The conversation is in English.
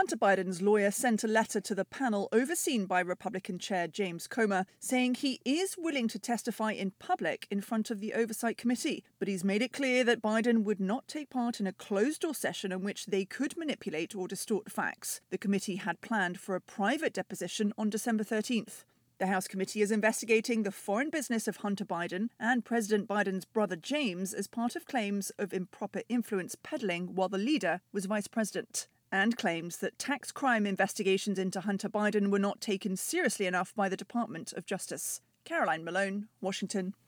Hunter Biden's lawyer sent a letter to the panel overseen by Republican Chair James Comer saying he is willing to testify in public in front of the Oversight Committee, but he's made it clear that Biden would not take part in a closed-door session in which they could manipulate or distort facts. The committee had planned for a private deposition on December 13th. The House committee is investigating the foreign business of Hunter Biden and President Biden's brother James as part of claims of improper influence peddling while the leader was vice president, and claims that tax crime investigations into Hunter Biden were not taken seriously enough by the Department of Justice. Caroline Malone, Washington.